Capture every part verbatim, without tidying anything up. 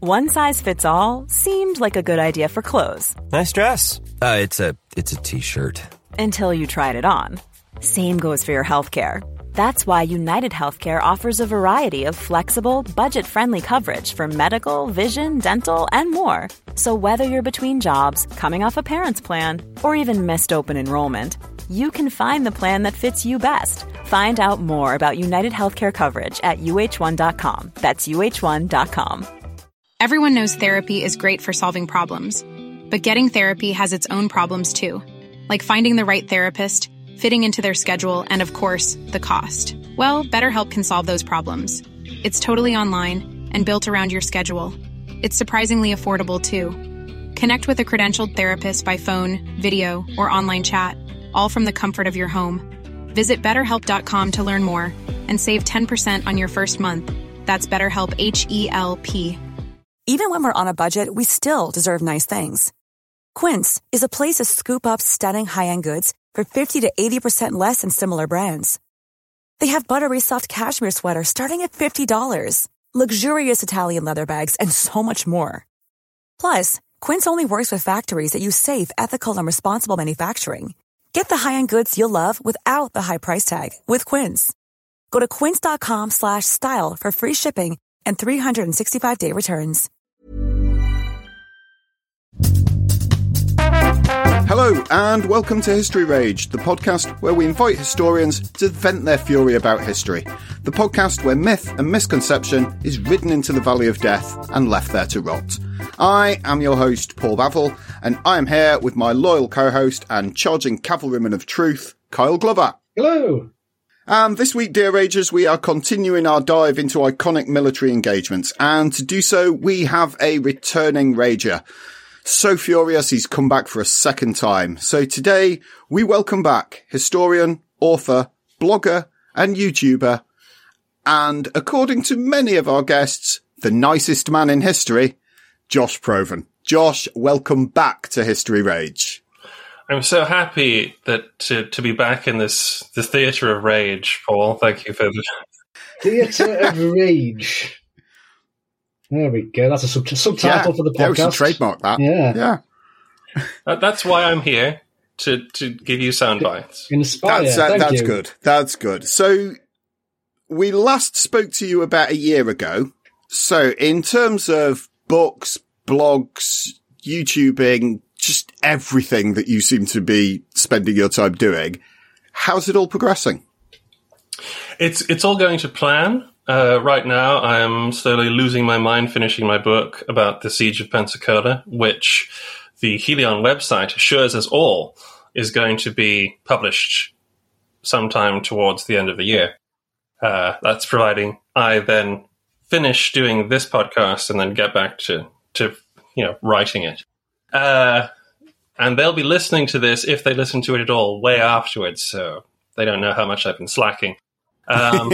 One size fits all seemed like a good idea for clothes. Nice dress. Uh, it's a it's a t-shirt. Until you tried it on. Same goes for your healthcare. That's why United Healthcare offers a variety of flexible, budget-friendly coverage for medical, vision, dental, and more. So whether you're between jobs, coming off a parent's plan, or even missed open enrollment, you can find the plan that fits you best. Find out more about United Healthcare coverage at U H one dot com. That's U H one dot com. Everyone knows therapy is great for solving problems. But getting therapy has its own problems too. Like finding the right therapist, fitting into their schedule, and of course, the cost. Well, BetterHelp can solve those problems. It's totally online and built around your schedule. It's surprisingly affordable too. Connect with a credentialed therapist by phone, video, or online chat, all from the comfort of your home. Visit better help dot com to learn more and save ten percent on your first month. That's BetterHelp, H E L P. Even when we're on a budget, we still deserve nice things. Quince is a place to scoop up stunning high-end goods for fifty to eighty percent less than similar brands. They have buttery soft cashmere sweaters starting at fifty dollars, luxurious Italian leather bags, and so much more. Plus, Quince only works with factories that use safe, ethical, and responsible manufacturing. Get the high-end goods you'll love without the high price tag with Quince. Go to quince dot com slash style for free shipping and three sixty-five day returns. Hello and welcome to History Rage, the podcast where we invite historians to vent their fury about history. The podcast where myth and misconception is ridden into the valley of death and left there to rot. I am your host, Paul Bavill, and I am here with my loyal co-host and charging cavalryman of truth, Kyle Glover. Hello. Um, this week, dear Ragers, we are continuing our dive into iconic military engagements, and to do so, we have a returning Rager. So furious he's come back for a second time. So today, we welcome back historian, author, blogger, and YouTuber, and according to many of our guests, the nicest man in history, Josh Provan. Josh, welcome back to History Rage. I'm so happy that to, to be back in this the theatre of rage, Paul. Thank you for the Theatre of Rage. There we go. That's a sub- subtitle yeah, for the podcast. Yeah, we should trademark that. Yeah. Yeah. that, that's why I'm here, to, to give you sound bites. Inspire. That's, uh, Thank that's you. good. That's good. So we last spoke to you about a year ago. So in terms of books, blogs, YouTubing, just everything that you seem to be spending your time doing, how's it all progressing? It's it's all going to plan. Uh, right now, I am slowly losing my mind finishing my book about the Siege of Pensacola, which the Helion website assures us all is going to be published sometime towards the end of the year. Uh, that's providing I then finish doing this podcast and then get back to, to you know, writing it. Uh, and they'll be listening to this, if they listen to it at all, way afterwards, so they don't know how much I've been slacking. Um,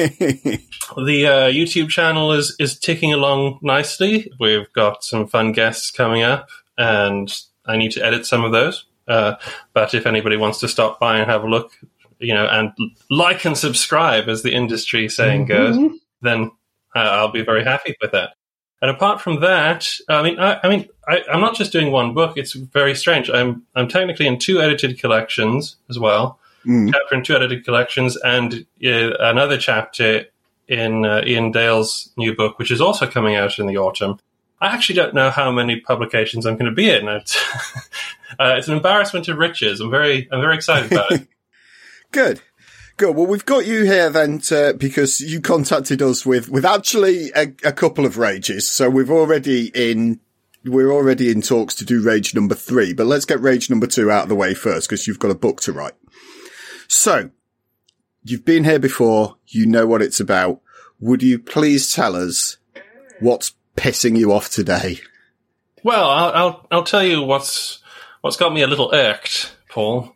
the uh, YouTube channel is, is ticking along nicely. We've got some fun guests coming up, and I need to edit some of those. Uh, but if anybody wants to stop by and have a look, you know, and like and subscribe, as the industry saying Mm-hmm. goes, then uh, I'll be very happy with that. And apart from that, I mean, I, I mean, I, I'm not just doing one book. It's very strange. I'm I'm technically in two edited collections as well. Mm. Chapter in two edited collections, and uh, another chapter in uh, Ian Dale's new book, which is also coming out in the autumn. I actually don't know how many publications I'm going to be in. It's, uh, it's an embarrassment of riches. I'm very, I'm very excited about it. Good. Good. Well, we've got you here then to, because you contacted us with, with actually a, a couple of rages. So we've already in, we're already in talks to do rage number three, but let's get rage number two out of the way first, because you've got a book to write. So, you've been here before, you know what it's about. Would you please tell us what's pissing you off today? Well, I'll I'll, I'll tell you what's what's got me a little irked, Paul.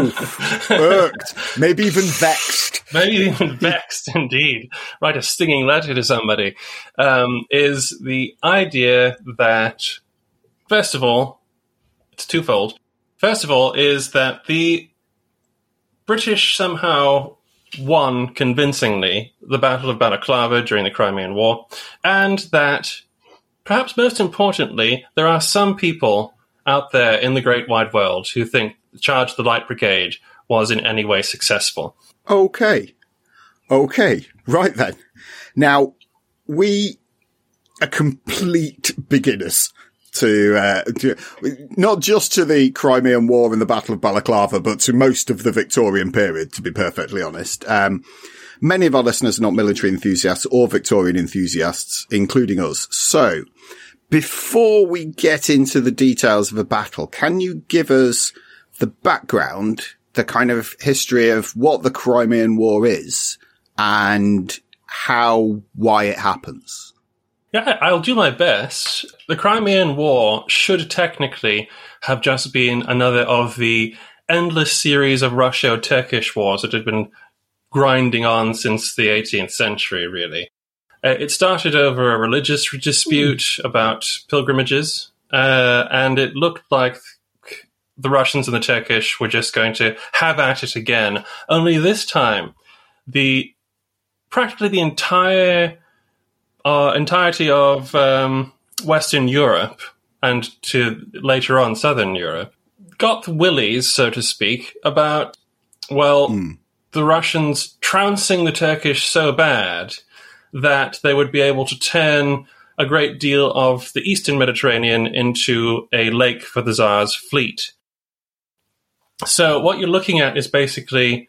Irked, maybe even vexed. Maybe even vexed, indeed. Write a stinging letter to somebody. Um, is the idea that, first of all, it's twofold. First of all, is that the British somehow won convincingly the Battle of Balaclava during the Crimean War, and that perhaps most importantly, there are some people out there in the great wide world who think Charge of the Light Brigade was in any way successful. Okay. Okay. Right then. Now, we are complete beginners to, uh, to, not just to the Crimean War and the Battle of Balaclava, but to most of the Victorian period, to be perfectly honest. Um, many of our listeners are not military enthusiasts or Victorian enthusiasts, including us. So, before we get into the details of a battle, can you give us the background, the kind of history of what the Crimean War is and how, why it happens? Yeah, I'll do my best. The Crimean War should technically have just been another of the endless series of Russo-Turkish wars that had been grinding on since the eighteenth century, really. Uh, it started over a religious dispute mm. about pilgrimages, uh, and it looked like the Russians and the Turkish were just going to have at it again. Only this time, the practically the entire uh, entirety of um, Western Europe and to later on Southern Europe got the willies, so to speak, about, well, mm. the Russians trouncing the Turkish so bad that they would be able to turn a great deal of the Eastern Mediterranean into a lake for the Tsar's fleet. So what you're looking at is basically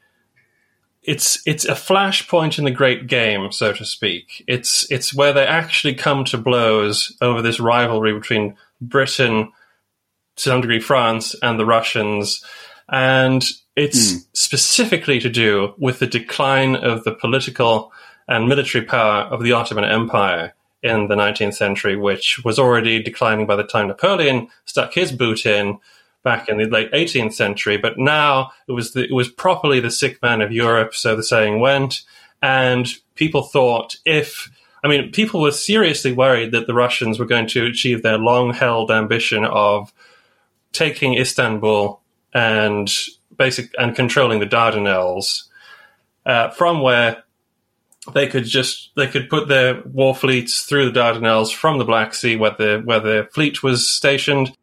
it's it's a flashpoint in the great game, so to speak. It's it's where they actually come to blows over this rivalry between Britain, to some degree France, and the Russians. And it's mm. specifically to do with the decline of the political and military power of the Ottoman Empire in the nineteenth century, which was already declining by the time Napoleon stuck his boot in back in the late eighteenth century. But now it was the, it was properly the sick man of Europe, so the saying went. And people thought if, I mean, people were seriously worried that the Russians were going to achieve their long-held ambition of taking Istanbul and basic and controlling the Dardanelles, uh, from where they could just they could put their war fleets through the Dardanelles from the Black Sea, where the where the fleet was stationed,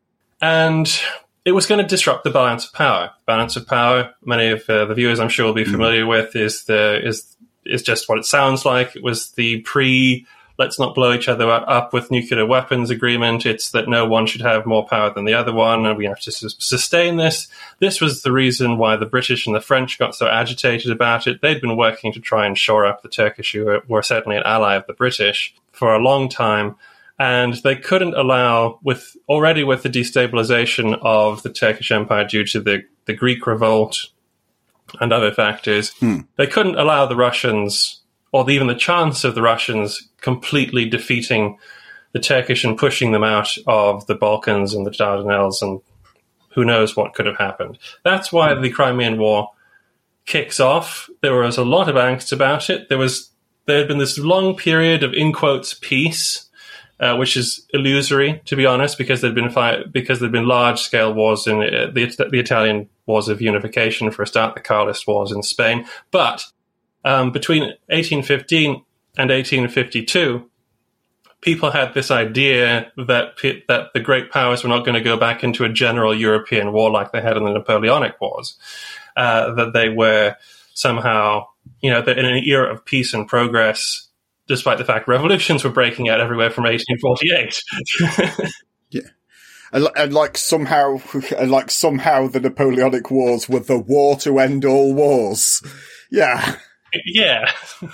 and it was going to disrupt the balance of power. Balance of power, many of uh, the viewers I'm sure will be familiar mm. with, is the is is just what it sounds like. It was the pre let's not blow each other up with nuclear weapons agreement. It's that no one should have more power than the other one, and we have to su- sustain this. This was the reason why the British and the French got so agitated about it. They'd been working to try and shore up the Turkish, who were, were certainly an ally of the British, for a long time. And they couldn't allow, with already with the destabilization of the Turkish Empire due to the, the Greek revolt and other factors, hmm. they couldn't allow the Russians, or even the chance of the Russians completely defeating the Turkish and pushing them out of the Balkans and the Dardanelles, and who knows what could have happened. That's why the Crimean War kicks off. There was a lot of angst about it. There was there had been this long period of, in quotes, peace, uh, which is illusory, to be honest, because there'd been fi- because there'd been large scale wars in uh, the the Italian Wars of Unification, for a start, the Carlist Wars in Spain, but um, between eighteen fifteen and eighteen fifty-two, people had this idea that that the great powers were not going to go back into a general European war like they had in the Napoleonic Wars, uh, that they were somehow, you know, in an era of peace and progress, despite the fact revolutions were breaking out everywhere from eighteen forty-eight. Yeah. And, and like somehow, and like somehow the Napoleonic Wars were the war to end all wars. Yeah. Yeah.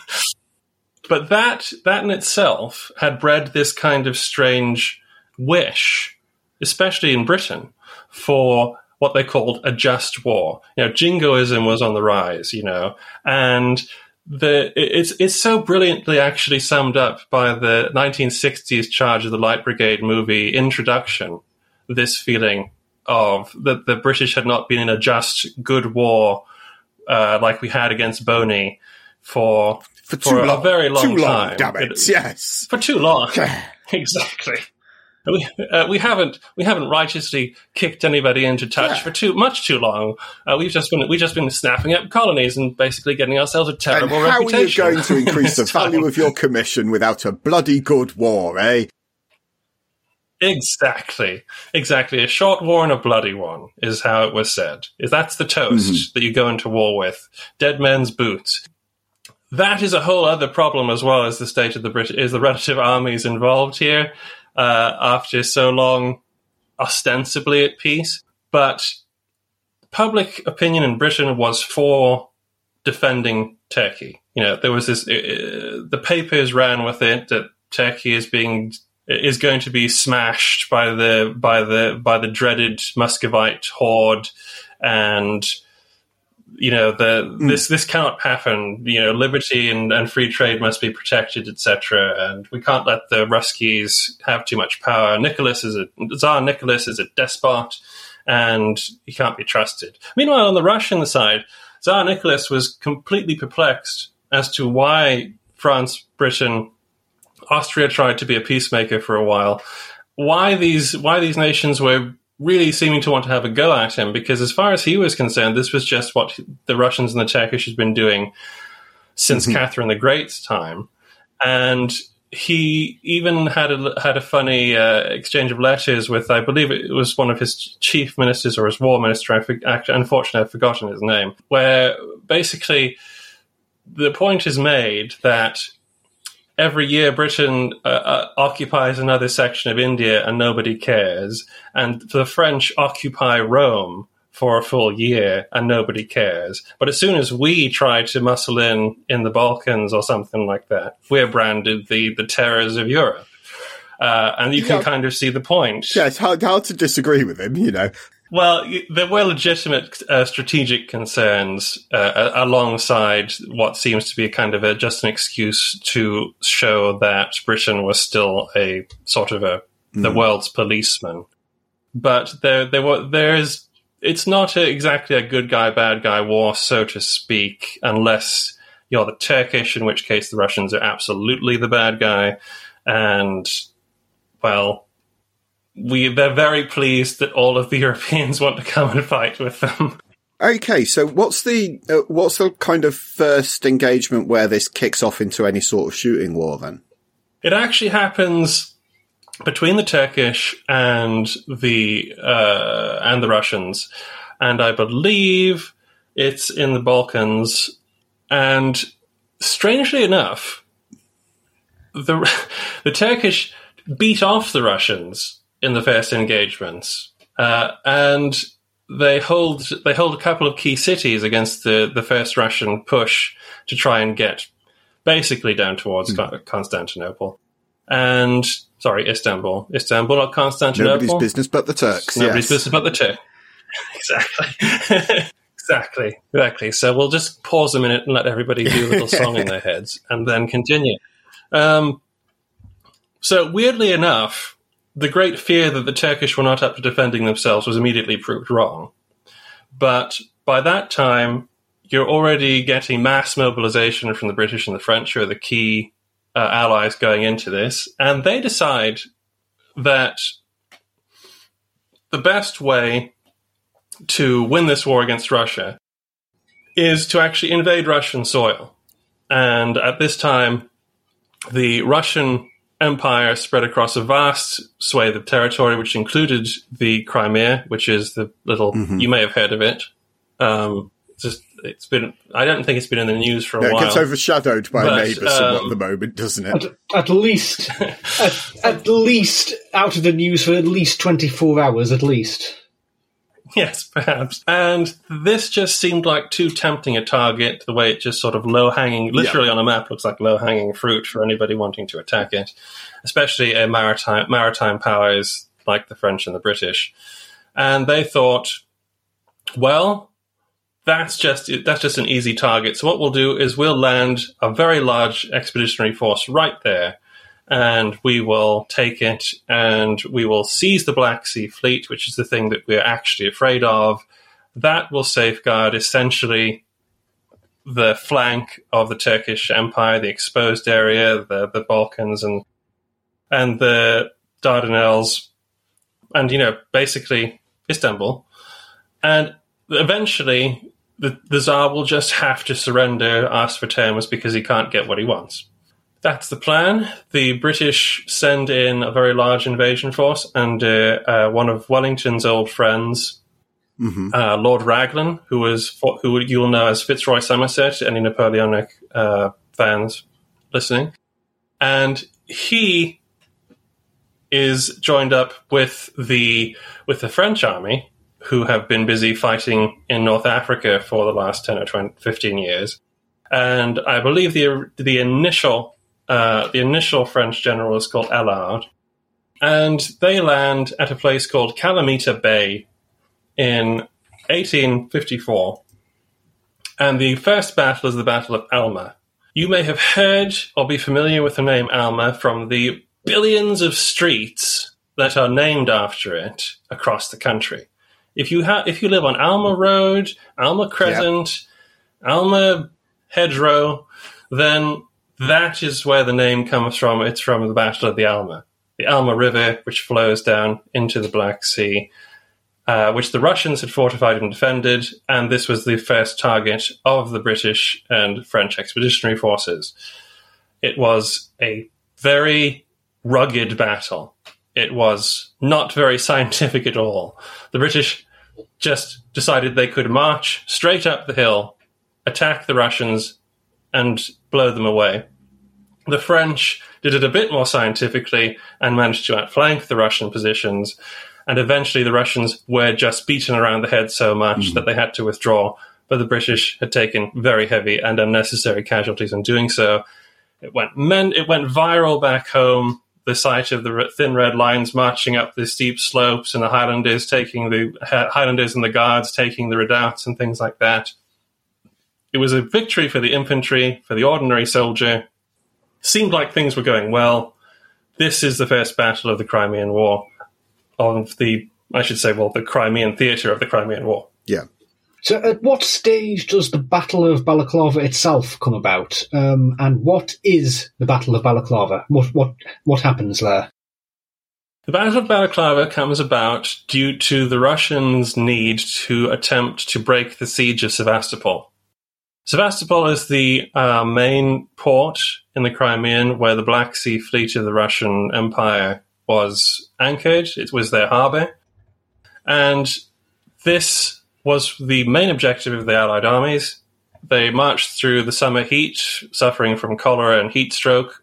But that that in itself had bred this kind of strange wish, especially in Britain, for what they called a just war. You know, jingoism was on the rise, you know, and the it's it's so brilliantly actually summed up by the nineteen sixties Charge of the Light Brigade movie introduction, this feeling of that the British had not been in a just, good war uh, like we had against Boney for... For too for long. a very long too time. Long, damn it. it yes. For too long. Exactly. We, uh, we haven't we haven't righteously kicked anybody into touch yeah. for too much too long. Uh, we've just been we've just been snapping up colonies and basically getting ourselves a terrible and how reputation. How are you going to increase the value of your commission without a bloody good war, eh? Exactly. Exactly. A short war and a bloody one is how it was said. That's the toast mm-hmm. that you go into war with. Dead men's boots. That is a whole other problem as well as the state of the British, is the relative armies involved here uh, after so long ostensibly at peace. But public opinion in Britain was for defending Turkey. You know, there was this, uh, the papers ran with it that Turkey is being is going to be smashed by the by the by the dreaded Muscovite horde, and you know the mm. this this cannot happen. You know, liberty and, and free trade must be protected, et cetera. And we can't let the Ruskies have too much power. Nicholas is a Tsar Nicholas is a despot, and he can't be trusted. Meanwhile, on the Russian side, Tsar Nicholas was completely perplexed as to why France, Britain, Austria tried to be a peacemaker for a while. Why these why these nations were really seeming to want to have a go at him, because as far as he was concerned, this was just what the Russians and the Turkish had been doing since mm-hmm. Catherine the Great's time. And he even had a, had a funny uh, exchange of letters with, I believe it was one of his chief ministers or his war minister, I for, actually, unfortunately I've forgotten his name, where basically the point is made that every year Britain uh, uh, occupies another section of India and nobody cares. And the French occupy Rome for a full year and nobody cares. But as soon as we try to muscle in in the Balkans or something like that, we're branded the, the terrors of Europe. Uh, and you can yeah. kind of see the point. Yeah, it's hard, hard to disagree with him, you know. Well, there were legitimate uh, strategic concerns uh, alongside what seems to be kind of a, just an excuse to show that Britain was still a sort of a mm. the world's policeman. But there, there were there is it's not a, exactly a good guy bad guy war, so to speak, unless you're the Turkish, in which case the Russians are absolutely the bad guy, and well. We, they're very pleased that all of the Europeans want to come and fight with them. Okay, so what's the uh, what's the kind of first engagement where this kicks off into any sort of shooting war then? It actually happens between the Turkish and the uh, and the Russians, and I believe it's in the Balkans. And strangely enough, the the Turkish beat off the Russians in the first engagements, uh, and they hold they hold a couple of key cities against the, the first Russian push to try and get basically down towards mm. Constantinople. And, sorry, Istanbul. Istanbul, not Constantinople. Nobody's business but the Turks. Nobody's yes. business but the Turks. Exactly. exactly. Exactly. So we'll just pause a minute and let everybody do a little song in their heads and then continue. Um, so, weirdly enough, the great fear that the Turkish were not up to defending themselves was immediately proved wrong. But by that time, you're already getting mass mobilization from the British and the French, who are the key uh, allies going into this. And they decide that the best way to win this war against Russia is to actually invade Russian soil. And at this time, the Russian Empire spread across a vast swathe of territory, which included the Crimea, which is the little, mm-hmm. you may have heard of it. Um, it's just, it's been, I don't think it's been in the news for a yeah, while. It gets overshadowed by but, neighbours um, somewhat at the moment, doesn't it? At, at least, at, at least out of the news for at least twenty-four hours, at least. Yes, perhaps. And this just seemed like too tempting a target, the way it just sort of low-hanging, literally yeah. on a map, looks like low-hanging fruit for anybody wanting to attack it, especially a maritime, maritime powers like the French and the British. And they thought, well, that's just that's just an easy target. So what we'll do is we'll land a very large expeditionary force right there, and we will take it, and we will seize the Black Sea Fleet, which is the thing that we're actually afraid of. That will safeguard, essentially, the flank of the Turkish Empire, the exposed area, the, the Balkans, and and the Dardanelles, and, you know, basically Istanbul. And eventually, the, the Tsar will just have to surrender, ask for terms, because he can't get what he wants. That's the plan. The British send in a very large invasion force under uh, one of Wellington's old friends, mm-hmm. uh, Lord Raglan, who was who you'll know as Fitzroy Somerset. Any Napoleonic uh, fans listening, and he is joined up with the with the French army, who have been busy fighting in North Africa for the last ten or twenty, fifteen years. And I believe the the initial uh, the initial French general is called Allard, and they land at a place called Calamita Bay in eighteen fifty-four. And the first battle is the Battle of Alma. You may have heard or be familiar with the name Alma from the billions of streets that are named after it across the country. If you ha- if you live on Alma Road, Alma Crescent, yep. Alma Hedgerow, then that is where the name comes from. It's from the Battle of the Alma. The Alma River, which flows down into the Black Sea, uh, which the Russians had fortified and defended, and this was the first target of the British and French expeditionary forces. It was a very rugged battle. It was not very scientific at all. The British just decided they could march straight up the hill, attack the Russians, and blow them away. The French did it a bit more scientifically and managed to outflank the Russian positions, and eventually the Russians were just beaten around the head so much mm. that they had to withdraw, but the British had taken very heavy and unnecessary casualties in doing so. It went men- it went viral back home. The sight of the thin red lines marching up the steep slopes and the Highlanders taking the Highlanders and the Guards taking the redoubts and things like that. It was a victory for the infantry, for the ordinary soldier. Seemed like things were going well. This is the first battle of the Crimean War, of the, I should say, well, the Crimean theatre of the Crimean War. Yeah. So at what stage does the Battle of Balaclava itself come about? Um, and what is the Battle of Balaclava? What what what happens there? The Battle of Balaclava comes about due to the Russians' need to attempt to break the siege of Sevastopol. Sevastopol is the uh, main port in the Crimean where the Black Sea fleet of the Russian Empire was anchored. It was their harbour. And this was the main objective of the Allied armies. They marched through the summer heat, suffering from cholera and heat stroke,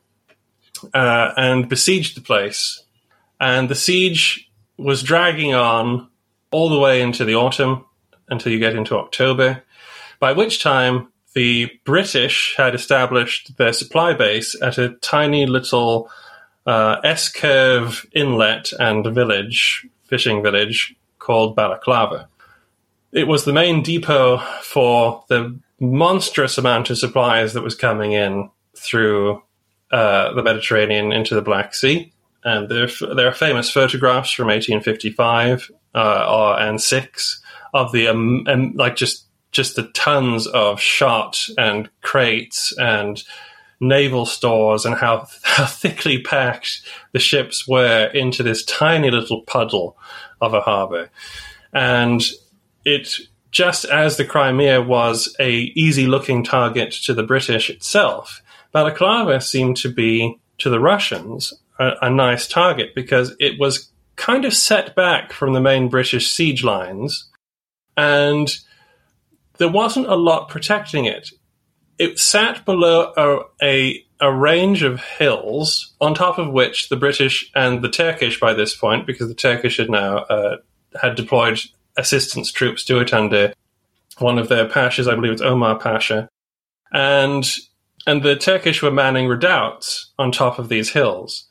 uh, and besieged the place. And the siege was dragging on all the way into the autumn until you get into October, by which time the British had established their supply base at a tiny little uh, S-curve inlet and village, fishing village, called Balaclava. It was the main depot for the monstrous amount of supplies that was coming in through uh, the Mediterranean into the Black Sea. And there, there are famous photographs from eighteen fifty-five uh, or, and six of the um, um, like just just the tons of shot and crates and naval stores, and how, how thickly packed the ships were into this tiny little puddle of a harbour. And it, just as the Crimea was a easy-looking target to the British itself, Balaclava seemed to be, to the Russians, a, a nice target because it was kind of set back from the main British siege lines, and there wasn't a lot protecting it. It sat below a, a, a range of hills, on top of which the British and the Turkish, by this point, because the Turkish had now uh, had deployed assistance troops to it under one of their pashas, I believe it's Omar Pasha, and and the Turkish were manning redoubts on top of these hills.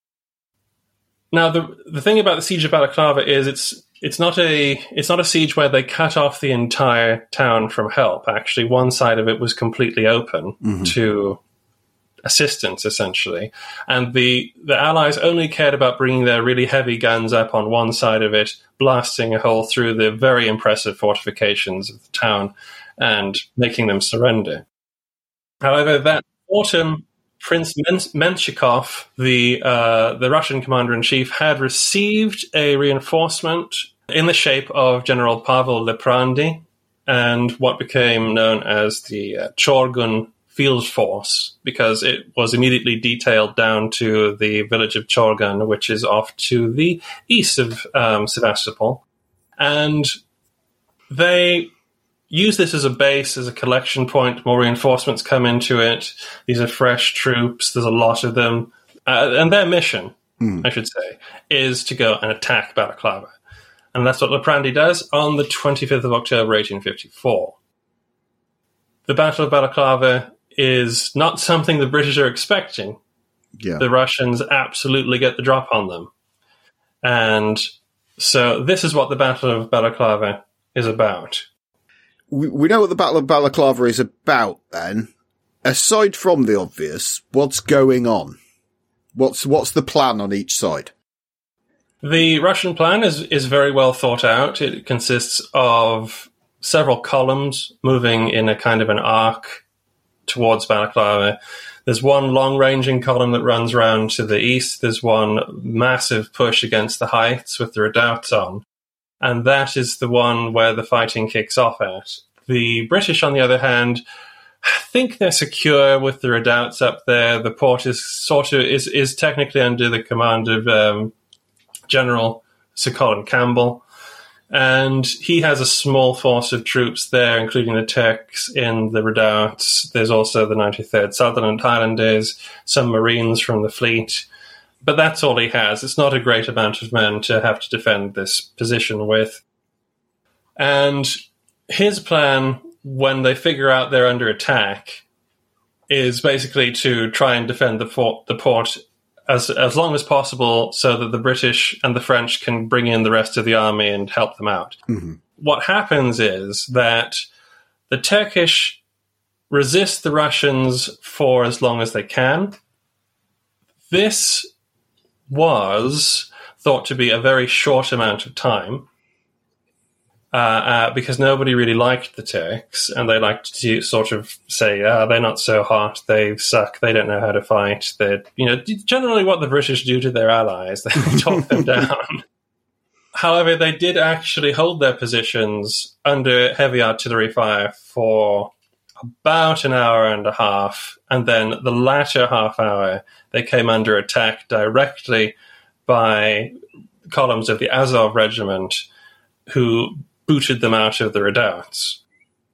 Now, the the thing about the siege of Balaclava is it's it's not a it's not a siege where they cut off the entire town from help. Actually, one side of it was completely open mm-hmm. to assistance, essentially, and the the Allies only cared about bringing their really heavy guns up on one side of it, blasting a hole through the very impressive fortifications of the town, and making them surrender. However, that autumn, Prince Menshikov, the uh, the Russian commander-in-chief, had received a reinforcement in the shape of General Pavel Liprandi and what became known as the uh, Chorgun field force because it was immediately detailed down to the village of Chorgan, which is off to the east of um, Sevastopol. And they use this as a base, as a collection point. More reinforcements come into it. These are fresh troops. There's a lot of them. Uh, and their mission, mm. I should say, is to go and attack Balaclava. And that's what Liprandi does on the twenty-fifth of October, eighteen fifty-four. The Battle of Balaclava is not something the British are expecting. Yeah. The Russians absolutely get the drop on them. And so this is what the Battle of Balaclava is about. We, we know what the Battle of Balaclava is about, then. Aside from the obvious, what's going on? What's what's the plan on each side? The Russian plan is, is very well thought out. It consists of several columns moving in a kind of an arc towards Balaclava. There's one long-ranging column that runs around to the east. There's one massive push against the heights with the redoubts on. And that is the one where the fighting kicks off at. The British, on the other hand, think they're secure with the redoubts up there. The port is sort of is, is technically under the command of um, General Sir Colin Campbell. And he has a small force of troops there, including the Turks in the redoubts. There's also the ninety-third Sutherland Highlanders, some Marines from the fleet. But that's all he has. It's not a great amount of men to have to defend this position with. And his plan, when they figure out they're under attack, is basically to try and defend the fort, the port as as long as possible so that the British and the French can bring in the rest of the army and help them out. Mm-hmm. What happens is that the Turkish resist the Russians for as long as they can. This was thought to be a very short amount of time uh, uh, because nobody really liked the Turks, and they liked to sort of say, ah, they're not so hot, they suck, they don't know how to fight. They're, you know, generally what the British do to their allies, they talk them down. However, they did actually hold their positions under heavy artillery fire for about an hour and a half, and then the latter half hour they came under attack directly by columns of the Azov Regiment, who booted them out of the redoubts.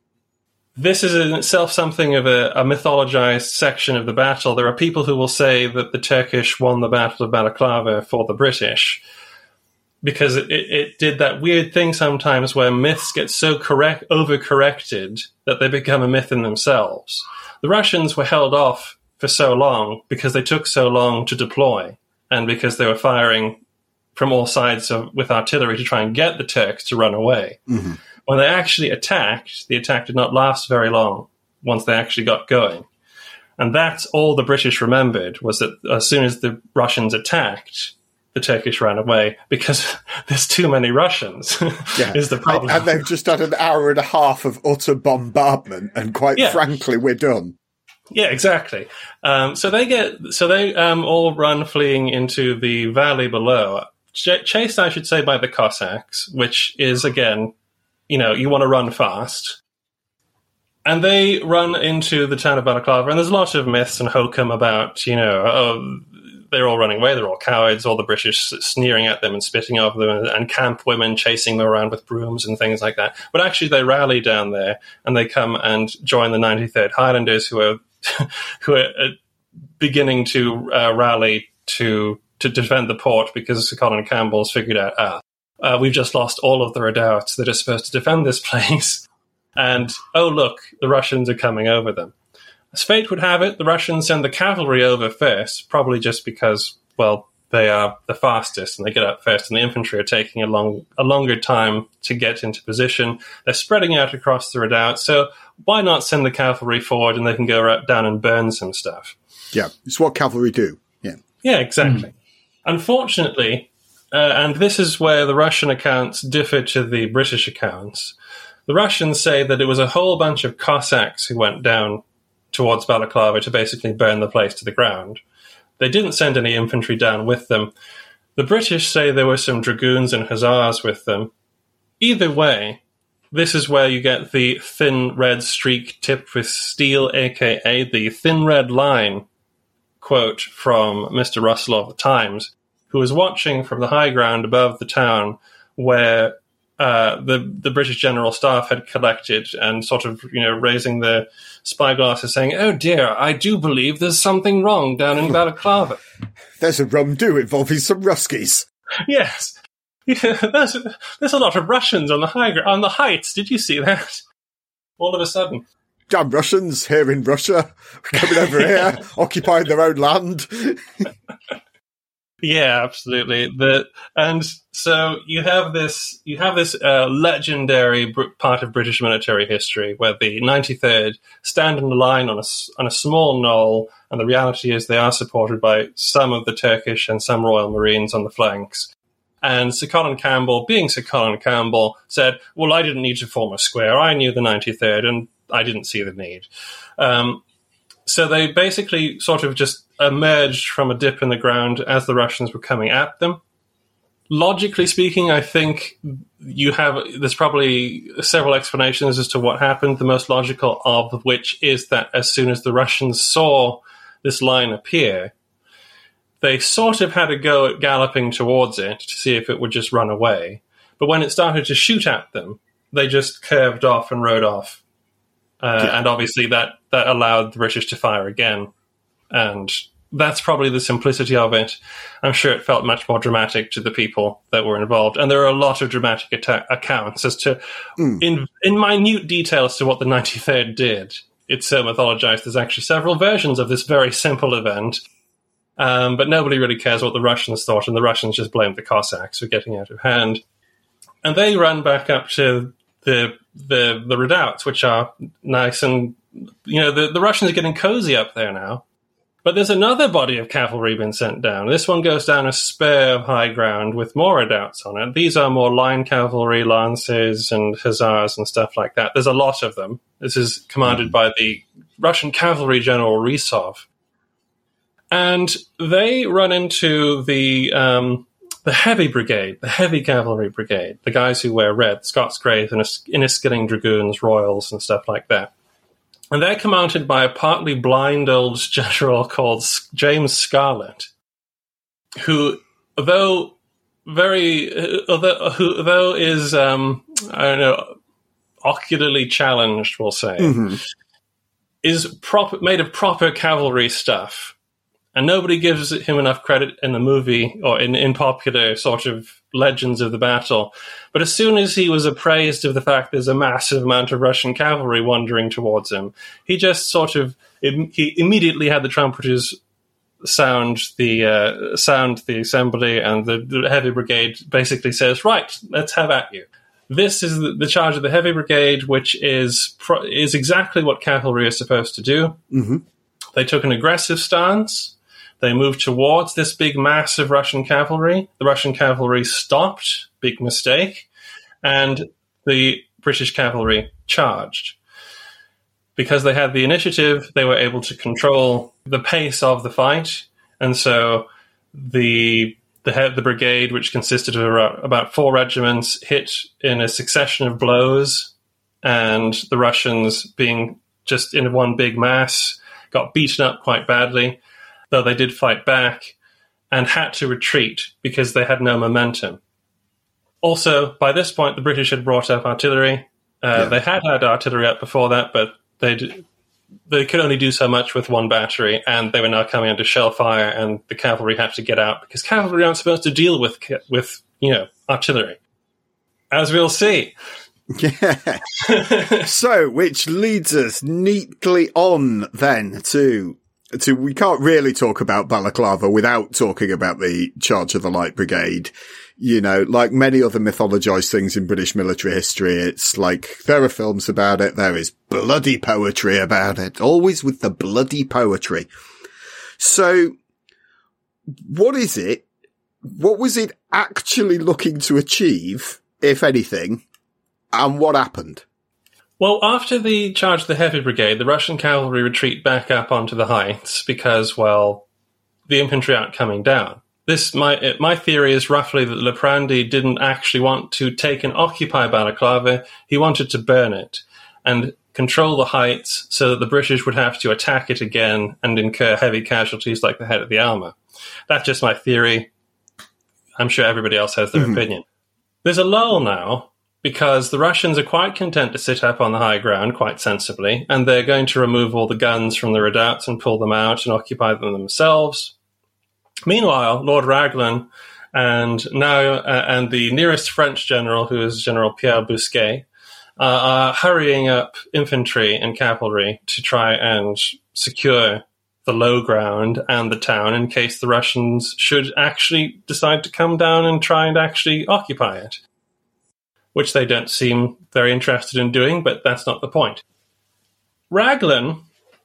This is in itself something of a, a mythologized section of the battle. There are people who will say that the Turkish won the Battle of Balaclava for the British, because it, it did that weird thing sometimes where myths get so correct, overcorrected that they become a myth in themselves. The Russians were held off for so long because they took so long to deploy, and because they were firing from all sides of, with artillery to try and get the Turks to run away. Mm-hmm. When they actually attacked, the attack did not last very long once they actually got going. And that's all the British remembered, was that as soon as the Russians attacked, the Turkish ran away, because there's too many Russians, yeah. is the problem. And they've just had an hour and a half of utter bombardment, and quite yeah. frankly, we're done. Yeah, exactly. Um, so they get, so they um, all run fleeing into the valley below, ch- chased, I should say, by the Cossacks, which is, again, you know, you want to run fast. And they run into the town of Balaclava, and there's a lot of myths and hokum about, you know, oh, they're all running away, they're all cowards, all the British sneering at them and spitting over them, and, and camp women chasing them around with brooms and things like that. But actually they rally down there, and they come and join the ninety-third Highlanders, who are who are beginning to uh, rally to to defend the port, because Sir Colin Campbell's figured out, ah, uh, we've just lost all of the redoubts that are supposed to defend this place. And, oh, look, the Russians are coming over them. As fate would have it, the Russians send the cavalry over first, probably just because, well, they are the fastest and they get up first, and the infantry are taking a, long, a longer time to get into position. They're spreading out across the redoubt, so why not send the cavalry forward and they can go right down and burn some stuff? Yeah, it's what cavalry do. Yeah, yeah, exactly. Mm. Unfortunately, uh, and this is where the Russian accounts differ to the British accounts, the Russians say that it was a whole bunch of Cossacks who went down towards Balaclava to basically burn the place to the ground. They didn't send any infantry down with them. The British say there were some dragoons and hussars with them. Either way, this is where you get the thin red streak tipped with steel, aka the thin red line quote from Mister Russell of the Times, who was watching from the high ground above the town where uh, the the British General Staff had collected, and sort of, you know, raising the spyglasses saying, "Oh dear, I do believe there's something wrong down in Balaclava." There's a rum do involving some Ruskies. Yes. Yeah, there's, there's a lot of Russians on the high gr- on the heights. Did you see that? All of a sudden. Damn Russians here in Russia, coming over here, occupying their own land. Yeah, absolutely. The and so you have this you have this uh, legendary br- part of British military history where the ninety-third stand in the line on a on a small knoll, and the reality is they are supported by some of the Turkish and some Royal Marines on the flanks. And Sir Colin Campbell, being Sir Colin Campbell, said, "Well, I didn't need to form a square. I knew the ninety-third, and I didn't see the need." Um, so they basically sort of just emerged from a dip in the ground as the Russians were coming at them. Logically speaking, I think you have there's probably several explanations as to what happened. The most logical of which is that as soon as the Russians saw this line appear, they sort of had a go at galloping towards it to see if it would just run away. But when it started to shoot at them, they just curved off and rode off. Uh, yeah. And obviously that, that allowed the British to fire again. And that's probably the simplicity of it. I'm sure it felt much more dramatic to the people that were involved. And there are a lot of dramatic atta- accounts as to, mm. in, in minute details to what the ninety-third did. It's so mythologized. There's actually several versions of this very simple event. Um, but nobody really cares what the Russians thought, and the Russians just blamed the Cossacks for getting out of hand. And they run back up to the the, the redoubts, which are nice, and you know the, the Russians are getting cozy up there now. But there's another body of cavalry being sent down. This one goes down a spur of high ground with more redoubts on it. These are more line cavalry, lancers, and hussars and stuff like that. There's a lot of them. This is commanded by the Russian cavalry general Rysov. And they run into the um, the heavy brigade, the heavy cavalry brigade, the guys who wear red, Scots Greys and Inniskilling Dragoons, Royals and stuff like that. And they're commanded by a partly blind old general called James Scarlett, who, although very, although, who, although is, um, I don't know, ocularly challenged, we'll say, mm-hmm. is proper, made of proper cavalry stuff. And nobody gives him enough credit in the movie or in, in popular sort of legends of the battle. But as soon as he was appraised of the fact there's a massive amount of Russian cavalry wandering towards him, he just sort of he immediately had the trumpeters sound the uh, sound the assembly, and the, the heavy brigade basically says, "Right, let's have at you." This is the, the charge of the heavy brigade, which is pro- is exactly what cavalry is supposed to do. Mm-hmm. They took an aggressive stance. They moved towards this big mass of Russian cavalry. The Russian cavalry stopped, big mistake, and the British cavalry charged. Because they had the initiative, they were able to control the pace of the fight, and so the the head, the brigade, which consisted of about four regiments, hit in a succession of blows, and the Russians, being just in one big mass, got beaten up quite badly. Though they did fight back and had to retreat because they had no momentum. Also, by this point, the British had brought up artillery. Uh, yeah. They had had artillery up before that, but they d- they could only do so much with one battery, and they were now coming under shell fire, and the cavalry had to get out because cavalry aren't supposed to deal with with you know artillery, as we'll see. Yeah. So, which leads us neatly on then to. So we can't really talk about Balaclava without talking about the charge of the Light Brigade. You know, like many other mythologized things in British military history, it's like there are films about it. There is bloody poetry about it, always with the bloody poetry. So what is it? What was it actually looking to achieve, if anything? And what happened? Well, after the charge of the Heavy Brigade, the Russian cavalry retreat back up onto the heights because, well, the infantry aren't coming down. this my my theory is roughly that Liprandi didn't actually want to take and occupy Balaclava. He wanted to burn it and control the heights so that the British would have to attack it again and incur heavy casualties like the head of the Alma. That's just my theory. I'm sure everybody else has their mm-hmm. opinion. There's a lull now because the Russians are quite content to sit up on the high ground quite sensibly, and they're going to remove all the guns from the redoubts and pull them out and occupy them themselves. Meanwhile, Lord Raglan and now uh, and the nearest French general, who is General Pierre Bousquet, uh, are hurrying up infantry and cavalry to try and secure the low ground and the town in case the Russians should actually decide to come down and try and actually occupy it, which they don't seem very interested in doing, but that's not the point. Raglan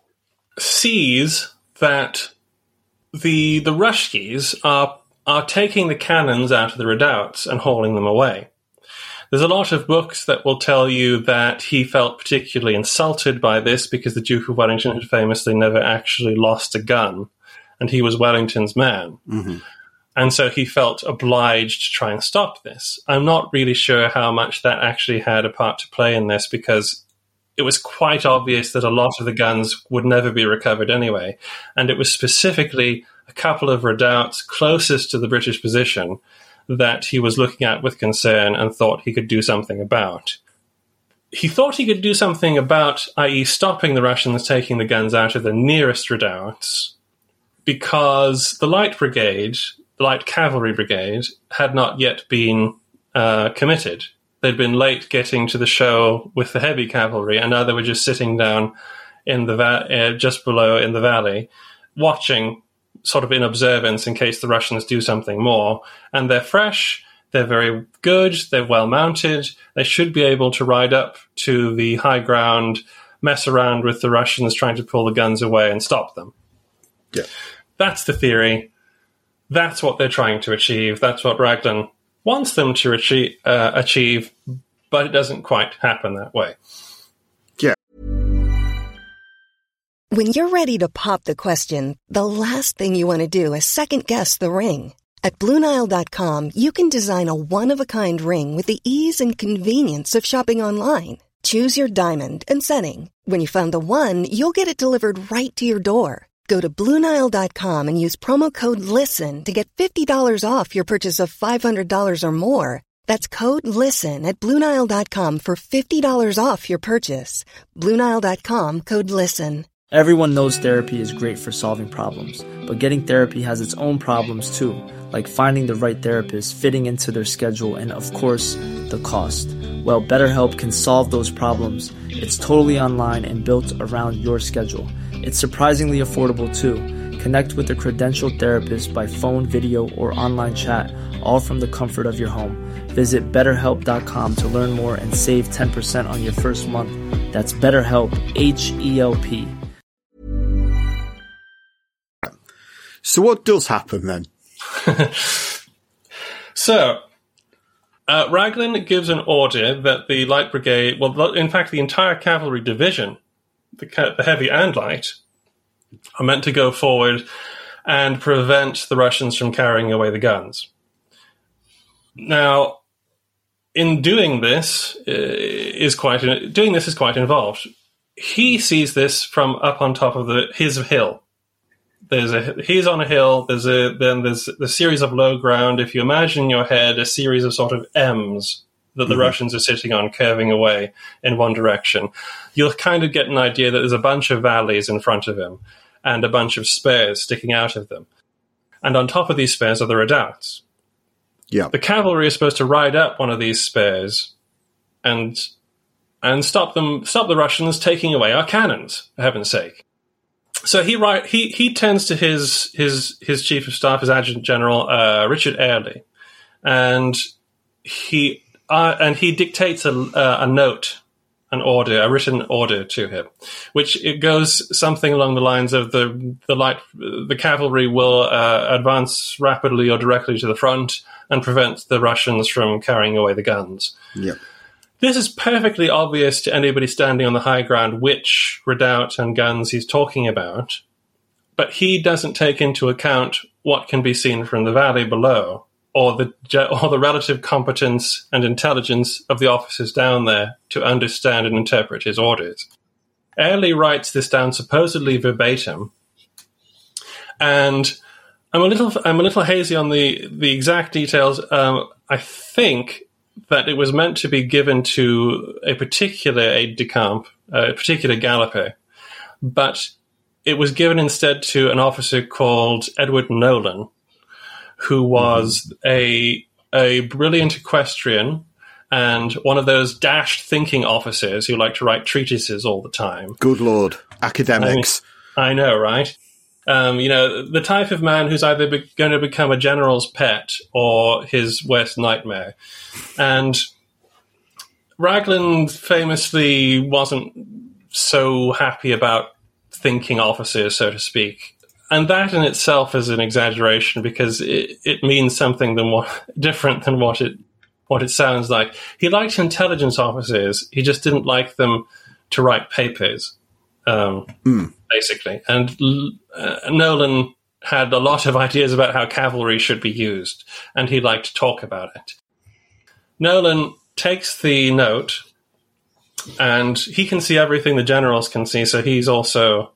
sees that the the Rushkis are are taking the cannons out of the redoubts and hauling them away. There's a lot of books that will tell you that he felt particularly insulted by this because the Duke of Wellington had famously never actually lost a gun, and he was Wellington's man. Mm-hmm. And so he felt obliged to try and stop this. I'm not really sure how much that actually had a part to play in this, because it was quite obvious that a lot of the guns would never be recovered anyway. And it was specifically a couple of redoubts closest to the British position that he was looking at with concern and thought he could do something about. He thought he could do something about, that is stopping the Russians taking the guns out of the nearest redoubts, because the Light Brigade, the Light Cavalry Brigade, had not yet been uh, committed. They'd been late getting to the show with the heavy cavalry, and now they were just sitting down in the va- uh, just below in the valley, watching, sort of in observance in case the Russians do something more. And they're fresh, they're very good, they're well mounted, they should be able to ride up to the high ground, mess around with the Russians trying to pull the guns away and stop them. Yeah. That's the theory. That's what they're trying to achieve. That's what Raglan wants them to achieve, uh, achieve, but it doesn't quite happen that way. Yeah. When you're ready to pop the question, the last thing you want to do is second-guess the ring. At Blue Nile dot com, you can design a one-of-a-kind ring with the ease and convenience of shopping online. Choose your diamond and setting. When you find the one, you'll get it delivered right to your door. Go to Blue Nile dot com and use promo code LISTEN to get fifty dollars off your purchase of five hundred dollars or more. That's code LISTEN at Blue Nile dot com for fifty dollars off your purchase. Blue Nile dot com, code LISTEN. Everyone knows therapy is great for solving problems, but getting therapy has its own problems too, like finding the right therapist, fitting into their schedule, and of course, the cost. Well, BetterHelp can solve those problems. It's totally online and built around your schedule. It's surprisingly affordable too. Connect with a credentialed therapist by phone, video, or online chat, all from the comfort of your home. Visit better help dot com to learn more and save ten percent on your first month. That's BetterHelp, H E L P. So what does happen then? so, uh, Raglan gives an order that the Light Brigade, well, in fact, the entire cavalry division, the, ca- the heavy and light, are meant to go forward and prevent the Russians from carrying away the guns. Now, in doing this uh, is quite doing this is quite involved. He sees this from up on top of the his hill. There's a he's on a hill. There's a then there's a series of low ground. If you imagine in your head a series of sort of M's that the mm-hmm. Russians are sitting on, curving away in one direction, you'll kind of get an idea that there's a bunch of valleys in front of him and a bunch of spurs sticking out of them. And on top of these spurs are the redoubts. Yeah. The cavalry is supposed to ride up one of these spurs and and stop them, stop the Russians taking away our cannons, for heaven's sake. So he right he he turns to his his his chief of staff, his adjutant general, uh, Richard Airlie, and he uh, and he dictates a, uh, a note, an order, a written order to him, which it goes something along the lines of the the light the cavalry will uh, advance rapidly or directly to the front and prevent the Russians from carrying away the guns. Yeah. This is perfectly obvious to anybody standing on the high ground which redoubt and guns he's talking about, but he doesn't take into account what can be seen from the valley below, or the or the relative competence and intelligence of the officers down there to understand and interpret his orders. Airlie writes this down supposedly verbatim, and I'm a little I'm a little hazy on the the exact details. Um, I think that it was meant to be given to a particular aide de camp, a particular galloper, but it was given instead to an officer called Edward Nolan, who was mm-hmm. a a brilliant equestrian and one of those dashed thinking officers who like to write treatises all the time. Good Lord, academics. I, I know, right? Um, you know, the type of man who's either be- going to become a general's pet or his worst nightmare. And Raglan famously wasn't so happy about thinking officers, so to speak. And that in itself is an exaggeration because it, it means something than what, different than what it what it sounds like. He liked intelligence officers. He just didn't like them to write papers, um, mm. basically. And uh, Nolan had a lot of ideas about how cavalry should be used, and he liked to talk about it. Nolan takes the note, and he can see everything the generals can see, so he's also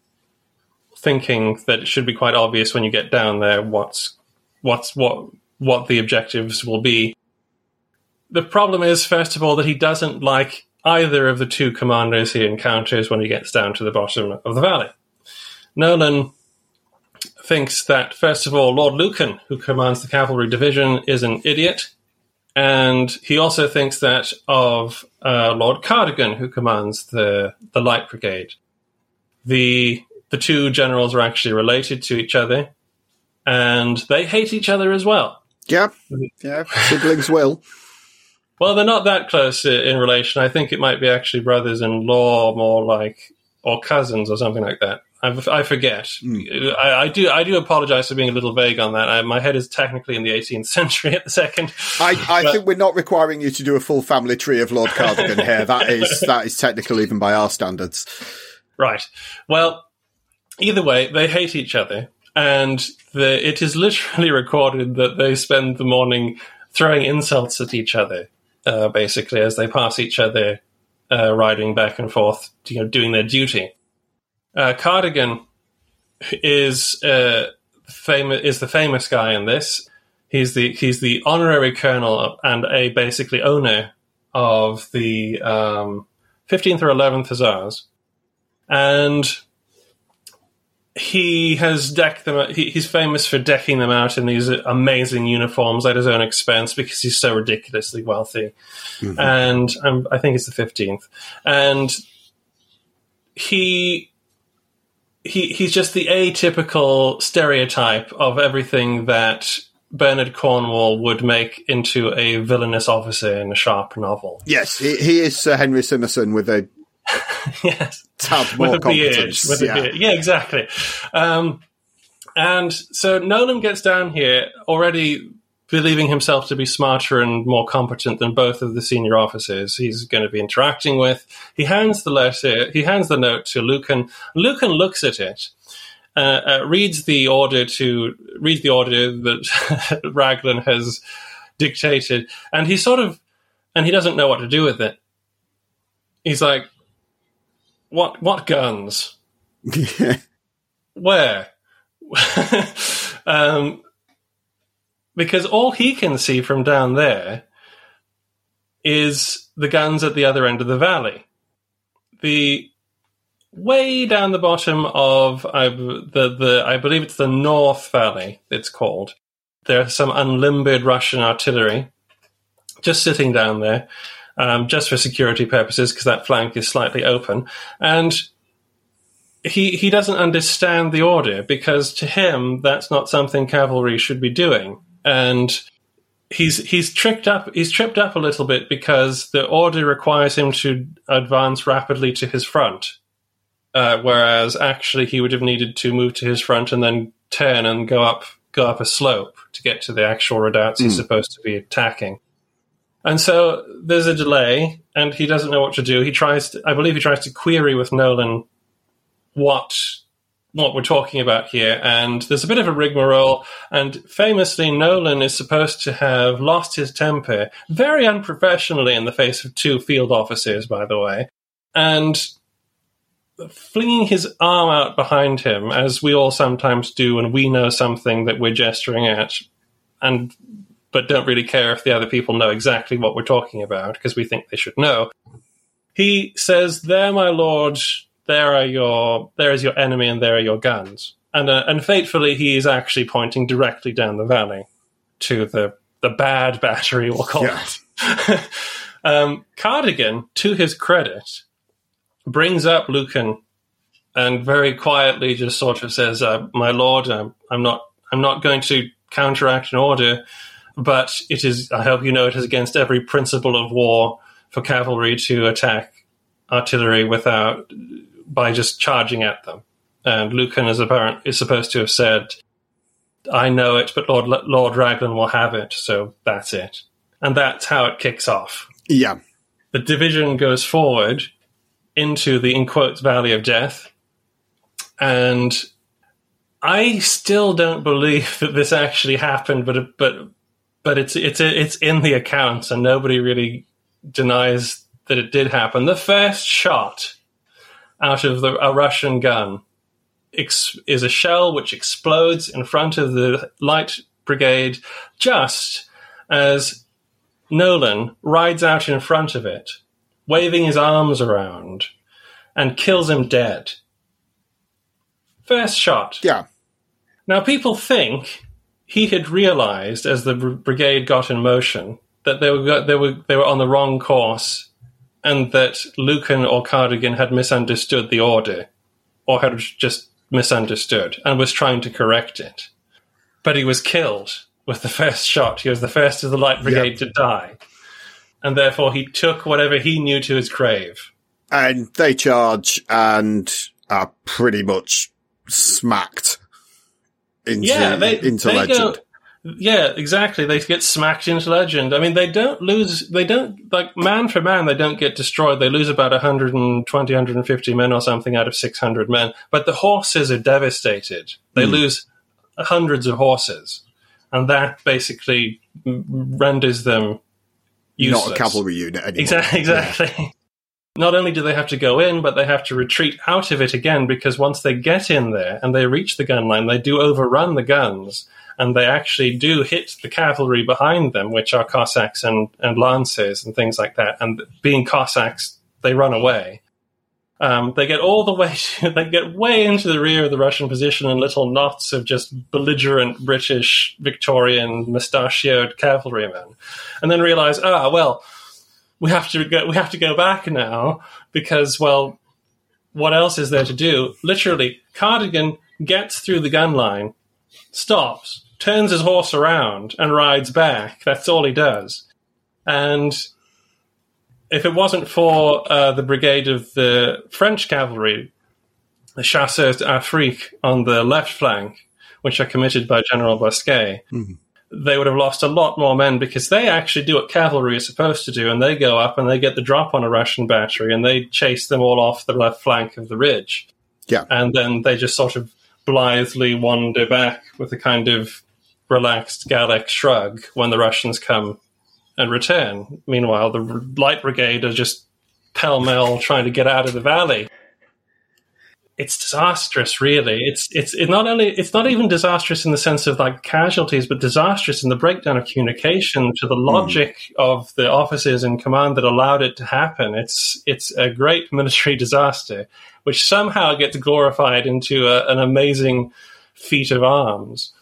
thinking that it should be quite obvious when you get down there what's what's what what the objectives will be. The problem is, first of all, that he doesn't like either of the two commanders he encounters when he gets down to the bottom of the valley. Nolan thinks that, first of all, Lord Lucan, who commands the cavalry division, is an idiot. And he also thinks that of uh, Lord Cardigan, who commands the, the light brigade. The the two generals are actually related to each other, and they hate each other as well. Yeah, yeah, siblings will. Well, they're not that close in relation. I think it might be actually brothers-in-law, more like, or cousins or something like that. I, I forget. Mm. I, I do I do apologize for being a little vague on that. I, my head is technically in the eighteenth century at the second. I, I but, think we're not requiring you to do a full family tree of Lord Cardigan here. That is that is technical even by our standards. Right. Well, either way, they hate each other. And the, it is literally recorded that they spend the morning throwing insults at each other, uh, basically, as they pass each other, uh, riding back and forth, you know, doing their duty. Uh, Cardigan is uh, famous is the famous guy in this. He's the he's the honorary colonel and a basically owner of the um, fifteenth or eleventh Hussars, and he has decked them. He, he's famous for decking them out in these amazing uniforms at his own expense because he's so ridiculously wealthy. Mm-hmm. And um, I think it's the fifteenth, and he. He he's just the atypical stereotype of everything that Bernard Cornwall would make into a villainous officer in a sharp novel. Yes, he, he is Sir Henry Simmerson with a yes, tad more with a competence. Beard, with yeah. a beard. Yeah, exactly. Um, and so Nolan gets down here already believing himself to be smarter and more competent than both of the senior officers he's going to be interacting with. He hands the letter, he hands the note to Lucan. Lucan looks at it, uh, uh, reads the order to reads the order that Raglan has dictated, and he sort of, and he doesn't know what to do with it. He's like, "What? What guns? Where?" um. Because all he can see from down there is the guns at the other end of the valley. The way down the bottom of I, the the I believe it's the North Valley. It's called. There's some unlimbered Russian artillery just sitting down there, um, just for security purposes, because that flank is slightly open, and he he doesn't understand the order because to him that's not something cavalry should be doing. And he's he's tricked up he's tripped up a little bit because the order requires him to advance rapidly to his front, uh, whereas actually he would have needed to move to his front and then turn and go up go up a slope to get to the actual redoubts mm. he's supposed to be attacking. And so there's a delay, and he doesn't know what to do. He tries to, I believe he tries to query with Nolan what what we're talking about here, and there's a bit of a rigmarole, and famously Nolan is supposed to have lost his temper very unprofessionally in the face of two field officers, by the way, and flinging his arm out behind him, as we all sometimes do when we know something that we're gesturing at, and but don't really care if the other people know exactly what we're talking about, because we think they should know. He says, "There, my lord, there are your, there is your enemy, and there are your guns." And uh, and fatefully, he is actually pointing directly down the valley to the the bad battery, we'll call yeah. it. um, Cardigan, to his credit, brings up Lucan and very quietly just sort of says, uh, "My lord, I'm, I'm not, I'm not going to counteract an order, but it is, I hope you know, it is against every principle of war for cavalry to attack artillery without, by just charging at them." And Lucan is apparent is supposed to have said, "I know it, but Lord Lord Raglan will have it, so that's it." And that's how it kicks off. Yeah. The division goes forward into the, in quotes, Valley of Death. And I still don't believe that this actually happened, but but but it's it's it's in the accounts, and nobody really denies that it did happen. The first shot out of the, a Russian gun ex, is a shell which explodes in front of the light brigade just as Nolan rides out in front of it, waving his arms around, and kills him dead. First shot. Yeah. Now, people think he had realized as the br- brigade got in motion that they were they were they were on the wrong course, and that Lucan or Cardigan had misunderstood the order, or had just misunderstood and was trying to correct it. But he was killed with the first shot. He was the first of the light brigade yep. to die, and therefore he took whatever he knew to his grave. And they charge and are pretty much smacked into, yeah, they, into they legend. Yeah, exactly. They get smacked into legend. I mean, they don't lose, they don't, like, man for man, they don't get destroyed. They lose about one hundred twenty, one hundred fifty men or something out of six hundred men. But the horses are devastated. They mm. lose hundreds of horses. And that basically renders them useless. Not a cavalry unit anymore. Exactly. exactly. Yeah. Not only do they have to go in, but they have to retreat out of it again, because once they get in there and they reach the gun line, they do overrun the guns, and they actually do hit the cavalry behind them, which are Cossacks and, and Lancers and things like that. And being Cossacks, they run away. Um, they get all the way, to, they get way into the rear of the Russian position in little knots of just belligerent British Victorian mustachioed cavalrymen, and then realize, ah, well, we have to go, we have to go back now because, well, what else is there to do? Literally, Cardigan gets through the gun line, stops, turns his horse around, and rides back. That's all he does. And if it wasn't for uh, the brigade of the French cavalry, the Chasseurs d'Afrique on the left flank, which are committed by General Bosquet, mm-hmm. they would have lost a lot more men, because they actually do what cavalry is supposed to do, and they go up and they get the drop on a Russian battery, and they chase them all off the left flank of the ridge. Yeah. And then they just sort of blithely wander back with a kind of relaxed Gallic shrug when the Russians come and return. Meanwhile, the light brigade are just pell-mell trying to get out of the valley. It's disastrous, really. It's it's it not only it's not even disastrous in the sense of like casualties, but disastrous in the breakdown of communication, to the logic mm. of the officers in command that allowed it to happen. It's it's a great military disaster, which somehow gets glorified into a, an amazing feat of arms.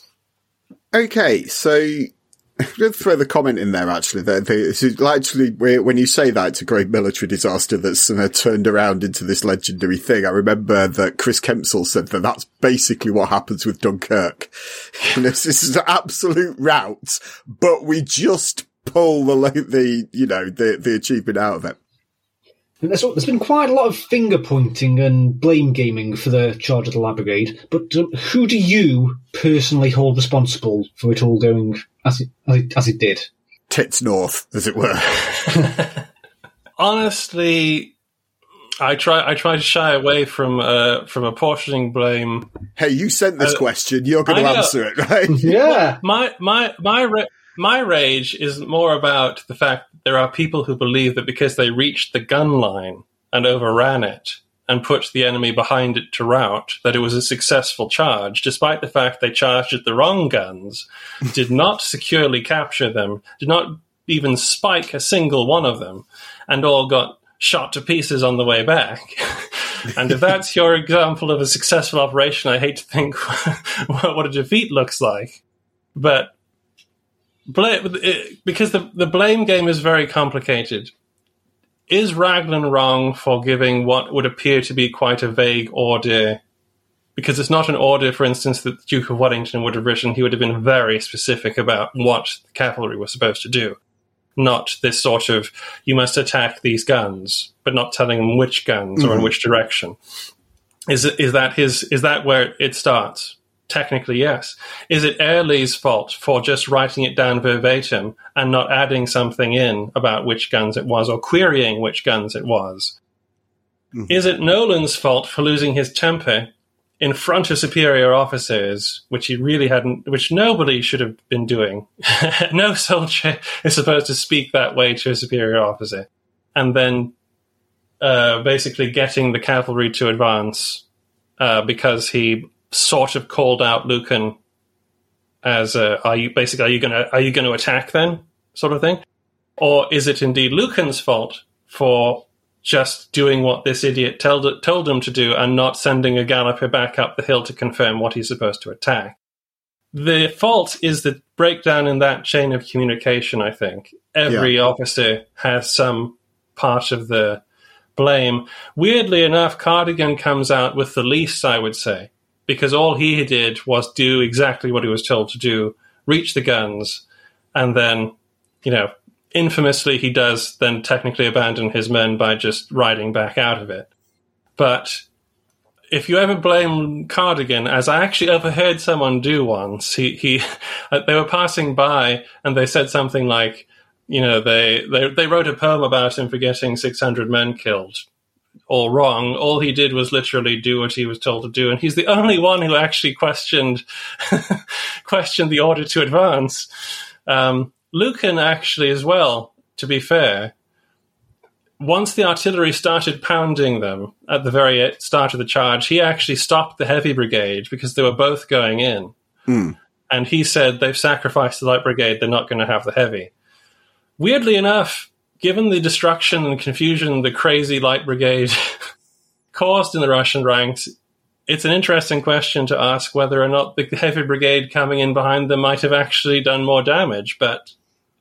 Okay, so let's throw the comment in there, actually. The, the, actually, when you say that, it's a great military disaster that's uh, turned around into this legendary thing. I remember that Chris Kempsell said that that's basically what happens with Dunkirk. You know, this is an absolute rout, but we just pull the, the you know, the, the achievement out of it. There's, there's been quite a lot of finger pointing and blame gaming for the charge of the Light Brigade, but um, who do you personally hold responsible for it all going as it, as it, as it did? Tits north, as it were. Honestly, I try. I try to shy away from uh, from apportioning blame. Hey, you sent this uh, question. You're going to answer it, right? Yeah. My my my ra- my rage is more about the fact that there are people who believe that because they reached the gun line and overran it and put the enemy behind it to rout, that it was a successful charge, despite the fact they charged at the wrong guns, did not securely capture them, did not even spike a single one of them, and all got shot to pieces on the way back. And if that's your example of a successful operation, I hate to think what a defeat looks like. But blame, because the, the blame game is very complicated. Is Raglan wrong for giving what would appear to be quite a vague order? Because it's not an order, for instance, that the Duke of Wellington would have written. He would have been very specific about what the cavalry was supposed to do. Not this sort of, you must attack these guns, but not telling them which guns mm-hmm. or in which direction. Is it, is that his, is that where it starts? Technically, yes. Is it Airley's fault for just writing it down verbatim and not adding something in about which guns it was or querying which guns it was? Mm-hmm. Is it Nolan's fault for losing his temper in front of superior officers, which he really hadn't, which nobody should have been doing? No soldier is supposed to speak that way to a superior officer. And then uh, basically getting the cavalry to advance uh, because he sort of called out Lucan as, uh, are you basically, are you going to, are you going to attack then, sort of thing? Or is it indeed Lucan's fault for just doing what this idiot told, told him to do and not sending a galloper back up the hill to confirm what he's supposed to attack? The fault is the breakdown in that chain of communication, I think. Every yeah. officer has some part of the blame. Weirdly enough, Cardigan comes out with the least, I would say, because all he did was do exactly what he was told to do, reach the guns, and then, you know, infamously, he does then technically abandon his men by just riding back out of it. But if you ever blame Cardigan, as I actually overheard someone do once, he, he they were passing by and they said something like, you know, they, they, they wrote a poem about him for getting six hundred men killed. All wrong. All he did was literally do what he was told to do, and he's the only one who actually questioned questioned the order to advance. Um, Lucan actually as well, to be fair, once the artillery started pounding them at the very start of the charge, he actually stopped the heavy brigade because they were both going in. Mm. And he said, they've sacrificed the light brigade, they're not going to have the heavy. Weirdly enough, given the destruction and confusion the crazy light brigade caused in the Russian ranks, it's an interesting question to ask whether or not the heavy brigade coming in behind them might have actually done more damage. But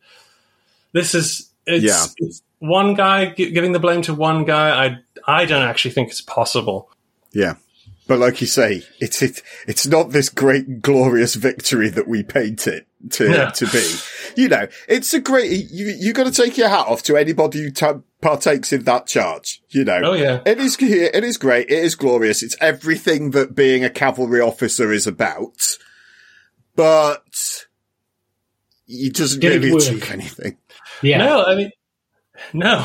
this is, it's, yeah. it's one guy giving the blame to one guy. I, I don't actually think it's possible. Yeah. But like you say, it's it, it's not this great, glorious victory that we paint it to yeah. to be. You know, it's a great, you, you got to take your hat off to anybody who t- partakes in that charge. You know, oh, yeah. it is, it is great. It is glorious. It's everything that being a cavalry officer is about. But it doesn't Did really it achieve anything. Yeah. No, I mean, no.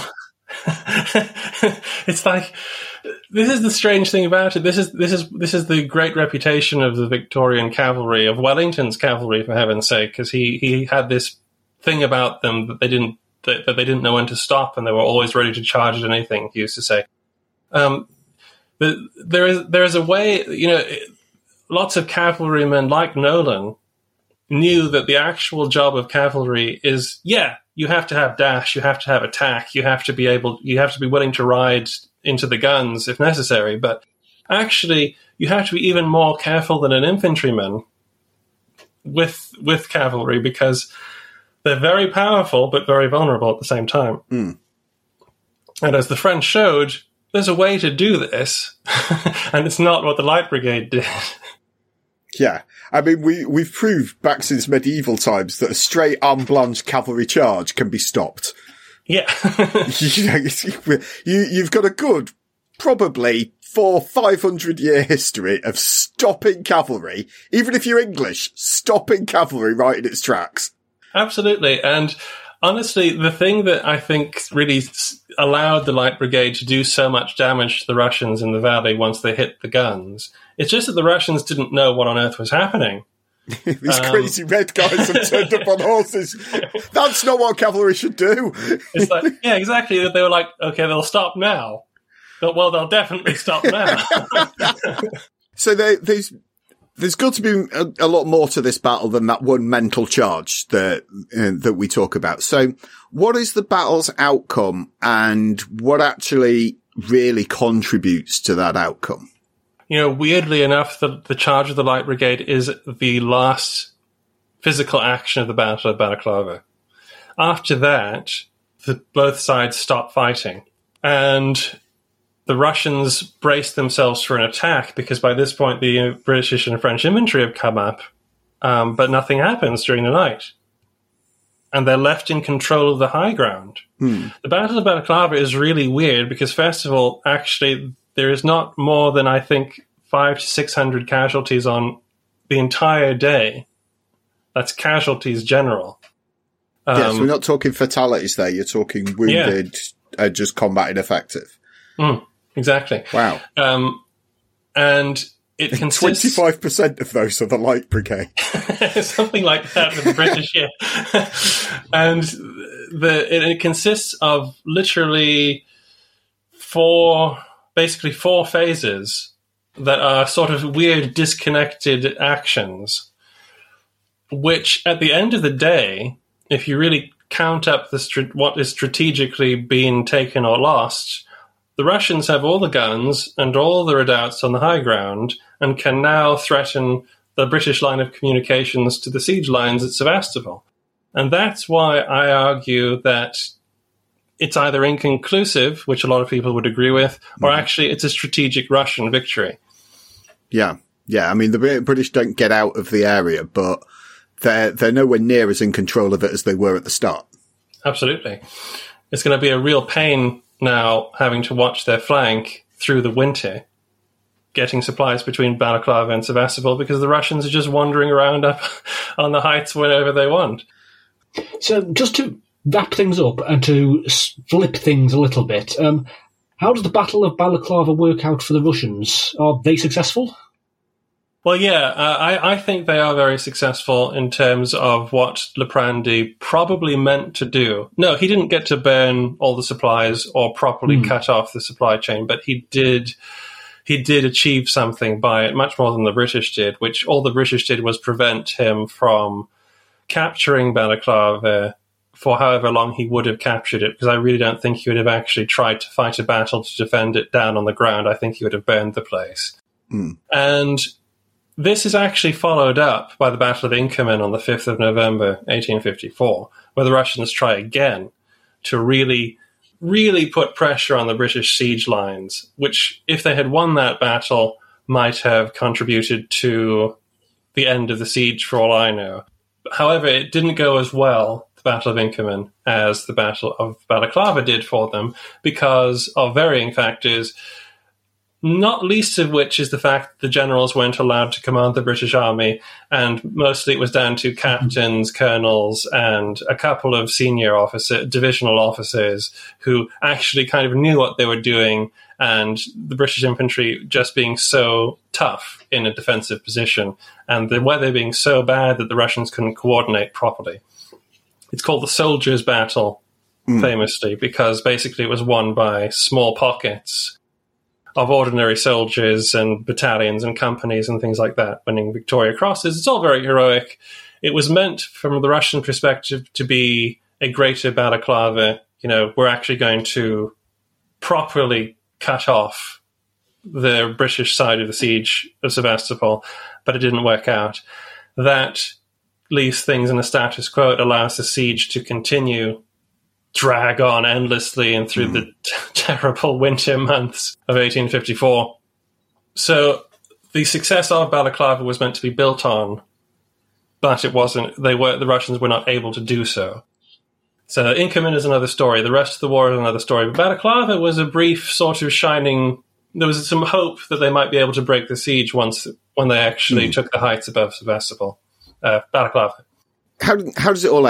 It's like, this is the strange thing about it. This is this is this is the great reputation of the Victorian cavalry, of Wellington's cavalry, for heaven's sake, because he, he had this thing about them that they didn't that, that they didn't know when to stop, and they were always ready to charge at anything. He used to say, um, but there is there is a way, you know, lots of cavalrymen like Nolan knew that the actual job of cavalry is, yeah, you have to have dash, you have to have attack, you have to be able, you have to be willing to ride into the guns if necessary, but actually you have to be even more careful than an infantryman with with cavalry, because they're very powerful but very vulnerable at the same time. Mm. And as the French showed, there's a way to do this, and it's not what the Light Brigade did. Yeah. I mean, we, we've proved back since medieval times that a straight arme blanche cavalry charge can be stopped. Yeah. you know, you, you've got a good, probably four, five hundred year history of stopping cavalry, even if you're English, stopping cavalry right in its tracks. Absolutely. And honestly, the thing that I think really allowed the Light Brigade to do so much damage to the Russians in the valley once they hit the guns, it's just that the Russians didn't know what on earth was happening. These um, crazy red guys have turned up on horses. That's not what cavalry should do. It's like, yeah, exactly. They were like, okay, they'll stop now. But, well, they'll definitely stop now. So there, there's there's got to be a, a lot more to this battle than that one mental charge that uh, that we talk about. So what is the battle's outcome, and what actually really contributes to that outcome? You know, weirdly enough, the, the charge of the Light Brigade is the last physical action of the Battle of Balaclava. After that, the, both sides stop fighting. And the Russians brace themselves for an attack, because by this point the British and French infantry have come up, um, but nothing happens during the night. And they're left in control of the high ground. Hmm. The Battle of Balaclava is really weird because, first of all, actually, there is not more than, I think, five to six hundred casualties on the entire day. That's casualties general. Um, yes, we're not talking fatalities there. You're talking wounded, yeah. uh, just combat ineffective. Mm, exactly. Wow. Um, and it consists... twenty-five percent of those are the Light Brigade. Something like that with the British, yeah. And the, it, it consists of literally four... basically four phases that are sort of weird, disconnected actions, which at the end of the day, if you really count up the what is strategically being taken or lost, the Russians have all the guns and all the redoubts on the high ground and can now threaten the British line of communications to the siege lines at Sevastopol. And that's why I argue that it's either inconclusive, which a lot of people would agree with, or mm. actually it's a strategic Russian victory. Yeah, yeah. I mean, the British don't get out of the area, but they're, they're nowhere near as in control of it as they were at the start. Absolutely. It's going to be a real pain now having to watch their flank through the winter, getting supplies between Balaclava and Sevastopol, because the Russians are just wandering around up on the heights whenever they want. So just to wrap things up and to flip things a little bit, um, how does the Battle of Balaclava work out for the Russians? Are they successful? Well, yeah, uh, I, I think they are very successful in terms of what Liprandi probably meant to do. No, he didn't get to burn all the supplies or properly mm. cut off the supply chain, but he did he did achieve something by it, much more than the British did, which all the British did was prevent him from capturing Balaclava for however long he would have captured it, because I really don't think he would have actually tried to fight a battle to defend it down on the ground. I think he would have burned the place. Mm. And this is actually followed up by the Battle of Inkerman on the fifth of November, eighteen fifty-four, where the Russians try again to really, really put pressure on the British siege lines, which, if they had won that battle, might have contributed to the end of the siege, for all I know. However, it didn't go as well, the Battle of Inkerman, as the Battle of Balaclava did for them, because of varying factors, not least of which is the fact that the generals weren't allowed to command the British army, and mostly it was down to captains, colonels, and a couple of senior officer, divisional officers who actually kind of knew what they were doing, and the British infantry just being so tough in a defensive position, and the weather being so bad that the Russians couldn't coordinate properly. It's called the Soldiers' Battle, mm. famously, because basically it was won by small pockets of ordinary soldiers and battalions and companies and things like that, winning Victoria Crosses. It's all very heroic. It was meant, from the Russian perspective, to be a greater Balaclava. You know, we're actually going to properly cut off the British side of the siege of Sevastopol, but it didn't work out. That leaves things in a status quo. It allows the siege to continue, drag on endlessly and through mm. the t- terrible winter months of eighteen fifty-four. So the success of Balaclava was meant to be built on, but it wasn't. They were the Russians were not able to do so. So Inkerman is another story. The rest of the war is another story. But Balaclava was a brief sort of shining. There was some hope that they might be able to break the siege once when they actually mm. took the heights above Sevastopol. Uh, Balaclava. How how does it all end?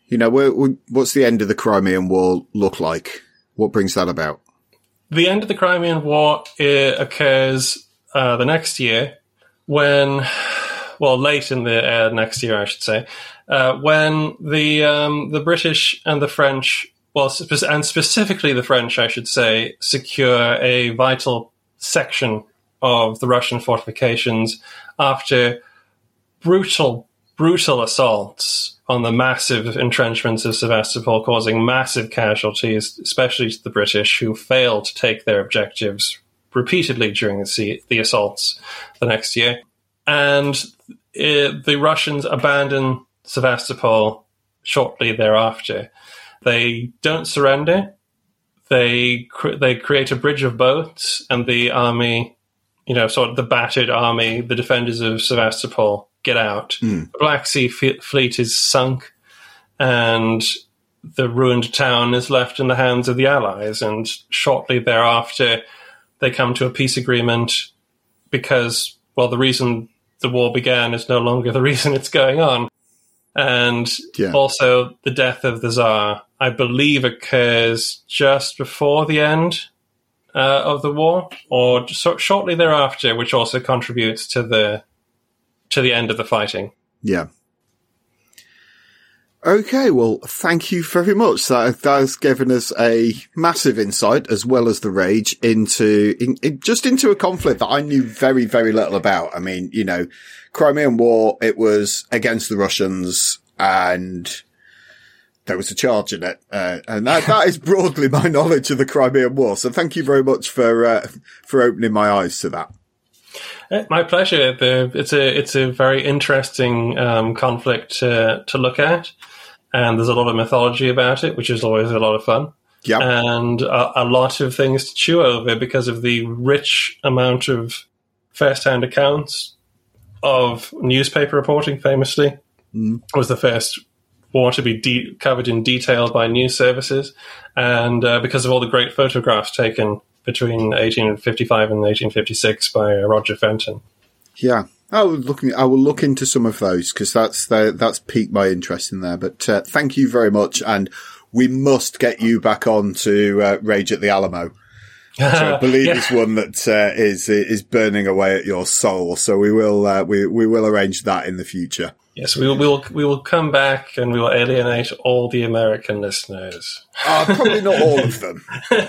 You know, where, what's the end of the Crimean War look like? What brings that about? The end of the Crimean War uh, occurs uh, the next year when, well, late in the uh, next year, I should say, uh, when the um, the British and the French, well, spe- and specifically the French, I should say, secure a vital section of the Russian fortifications after brutal, brutal assaults on the massive entrenchments of Sevastopol, causing massive casualties, especially to the British, who failed to take their objectives repeatedly during the, sea- the assaults the next year. And it, the Russians abandon Sevastopol shortly thereafter. They don't surrender. They cr- they create a bridge of boats, and the army, you know, sort of the battered army, the defenders of Sevastopol, get out. Mm. The Black Sea f- fleet is sunk, and the ruined town is left in the hands of the Allies. And shortly thereafter, they come to a peace agreement because, well, the reason the war began is no longer the reason it's going on. And yeah. also the death of the Tsar, I believe, occurs just before the end uh, of the war, or so- shortly thereafter, which also contributes to the to the end of the fighting. Yeah. Okay, well, thank you very much. That, that has given us a massive insight, as well as the rage, into in, in, just into a conflict that I knew very, very little about. I mean, you know, Crimean War, it was against the Russians, and there was a charge in it. Uh, and that, that is broadly my knowledge of the Crimean War. So thank you very much for uh, for opening my eyes to that. My pleasure. The, it's a it's a very interesting um, conflict to, to look at, and there's a lot of mythology about it, which is always a lot of fun. Yeah, and a, a lot of things to chew over because of the rich amount of first-hand accounts of newspaper reporting. Famously, mm. was the first war to be de- covered in detail by news services, and uh, because of all the great photographs taken between eighteen fifty-five and eighteen fifty-six by uh, Roger Fenton. Yeah, I will look. I will look into some of those because that's the, that's piqued my interest in there. But uh, thank you very much, and we must get you back on to uh, Rage at the Alamo. So I believe yeah. it's one that uh, is is burning away at your soul. So we will uh, we we will arrange that in the future. Yes, we will, we will we will come back and we will alienate all the American listeners. Uh, probably not all of them.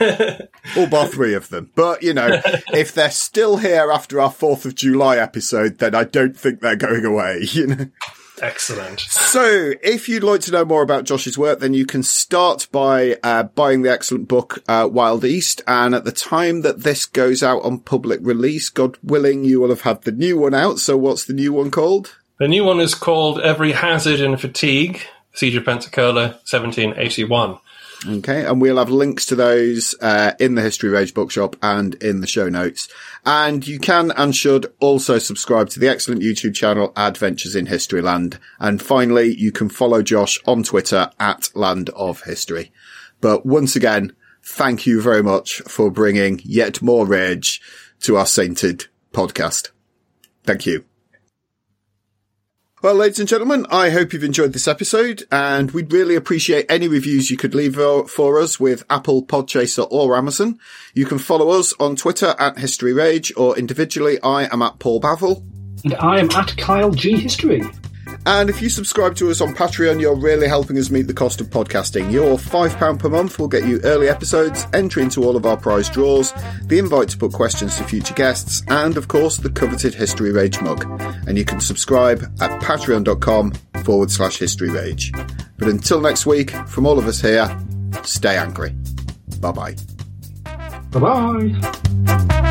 All but three of them. But, you know, if they're still here after our fourth of July episode, then I don't think they're going away, you know. Excellent. So, if you'd like to know more about Josh's work, then you can start by uh, buying the excellent book, uh, Wild East. And at the time that this goes out on public release, God willing, you will have had the new one out. So what's the new one called? The new one is called Every Hazard and Fatigue, Siege of Pensacola, seventeen eighty-one. Okay, and we'll have links to those uh, in the History Rage bookshop and in the show notes. And you can and should also subscribe to the excellent YouTube channel Adventures in Historyland. And finally, you can follow Josh on Twitter at Land of History. But once again, thank you very much for bringing yet more rage to our sainted podcast. Thank you. Well, ladies and gentlemen, I hope you've enjoyed this episode, and we'd really appreciate any reviews you could leave for us with Apple, Podchaser, or Amazon. You can follow us on Twitter at History Rage, or individually, I am at Paul Bavel. And I am at Kyle G History. And if you subscribe to us on Patreon, you're really helping us meet the cost of podcasting. Your five pounds per month will get you early episodes, entry into all of our prize draws, the invite to put questions to future guests, and, of course, the coveted History Rage mug. And you can subscribe at patreon.com forward slash History Rage. But until next week, from all of us here, stay angry. Bye-bye. Bye-bye.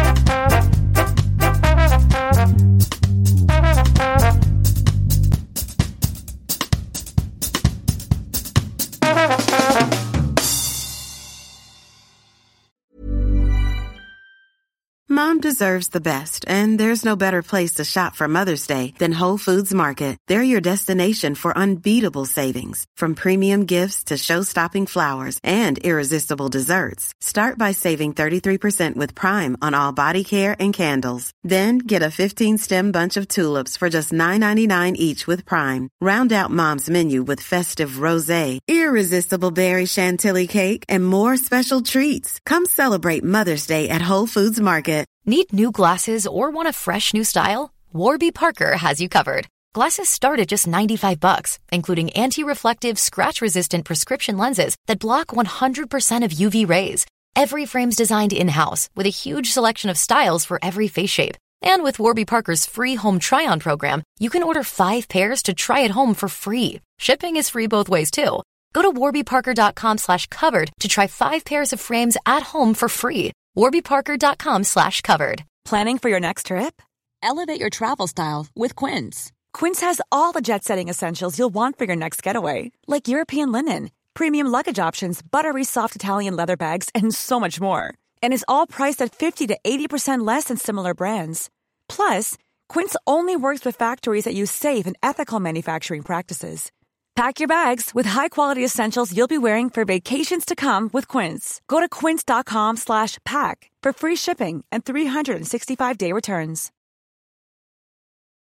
Mom deserves the best, and there's no better place to shop for Mother's Day than Whole Foods Market. They're your destination for unbeatable savings, from premium gifts to show-stopping flowers and irresistible desserts. Start by saving thirty-three percent with Prime on all body care and candles. Then get a fifteen-stem bunch of tulips for just nine ninety-nine each with Prime. Round out Mom's menu with festive rosé, irresistible berry chantilly cake, and more special treats. Come celebrate Mother's Day at Whole Foods Market. Need new glasses or want a fresh new style? Warby Parker has you covered. Glasses start at just ninety-five bucks, including anti-reflective, scratch-resistant prescription lenses that block one hundred percent of U V rays. Every frame's designed in-house with a huge selection of styles for every face shape. And with Warby Parker's free home try-on program, you can order five pairs to try at home for free. Shipping is free both ways, too. Go to warbyparker.com slash covered to try five pairs of frames at home for free. warbyparker.com slash covered. Planning for your next trip? Elevate your travel style with Quince. Quince has all the jet-setting essentials you'll want for your next getaway, like European linen, premium luggage options, buttery soft Italian leather bags, and so much more. And is all priced at fifty to eighty percent less than similar brands. Plus, Quince only works with factories that use safe and ethical manufacturing practices. Pack your bags with high-quality essentials you'll be wearing for vacations to come with Quince. Go to quince.com slash pack for free shipping and three sixty-five day returns.